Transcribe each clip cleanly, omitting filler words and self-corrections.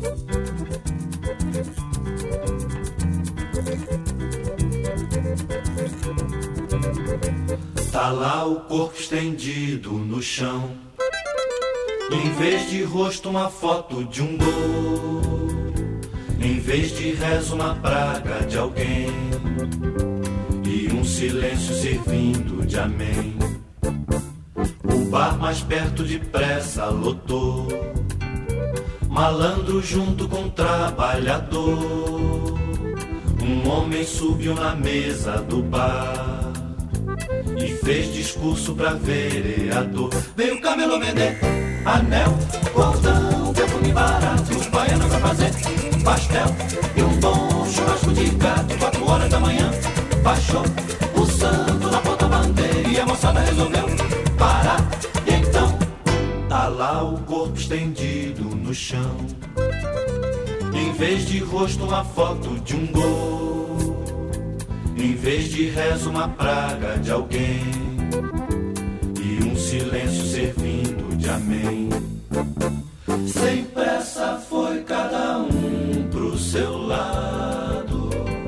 Tá lá o corpo estendido no chão, em vez de rosto uma foto de um gol, em vez de rezo uma praga de alguém e um silêncio servindo de amém. O bar mais perto depressa lotou, malandro junto com trabalhador. Um homem subiu na mesa do bar e fez discurso pra vereador. Veio o camelô vender anel, cordão, perfume barato, baiana pra fazer pastel e um bom churrasco de gato. 4 horas da manhã baixou o santo na porta-bandeira e a moçada resolveu parar. E então tá lá o corpo estendido no chão, em vez de rosto uma foto de um gol, em vez de rezo uma praga de alguém e um silêncio servindo de amém. Sem pressa foi cada um pro seu lado,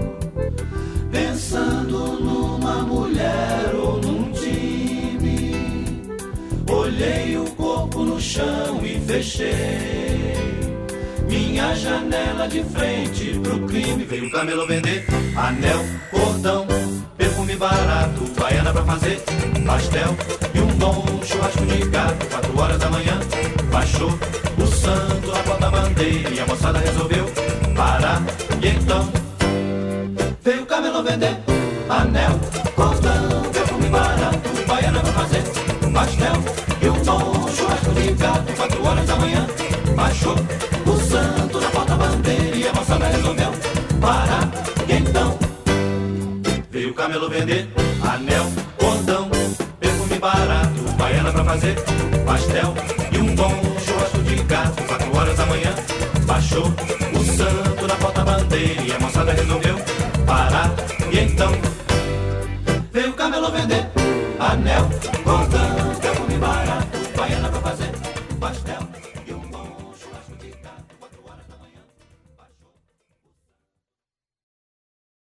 pensando numa mulher ou num time. Olhei o corpo no chão e fechei minha janela de frente pro crime. Veio o camelô vender anel, cordão, perfume barato, baiana pra fazer pastel e um bom churrasco de gato. 4 horas da manhã baixou o santo na porta-bandeira e a moçada resolveu parar. E então veio o camelô vender anel, cordão, perfume barato, baiana pra fazer pastel e um bom churrasco de gato. 4 horas da manhã baixou o santo na porta-bandeira e a moçada resolveu parar. E então veio o camelô vender anel, cordão, perfume barato, baiana pra fazer pastel e um bom churrasco de gato. 4 horas da manhã baixou o santo na porta-bandeira e a moçada resolveu parar. E então veio o camelô vender anel, cordão,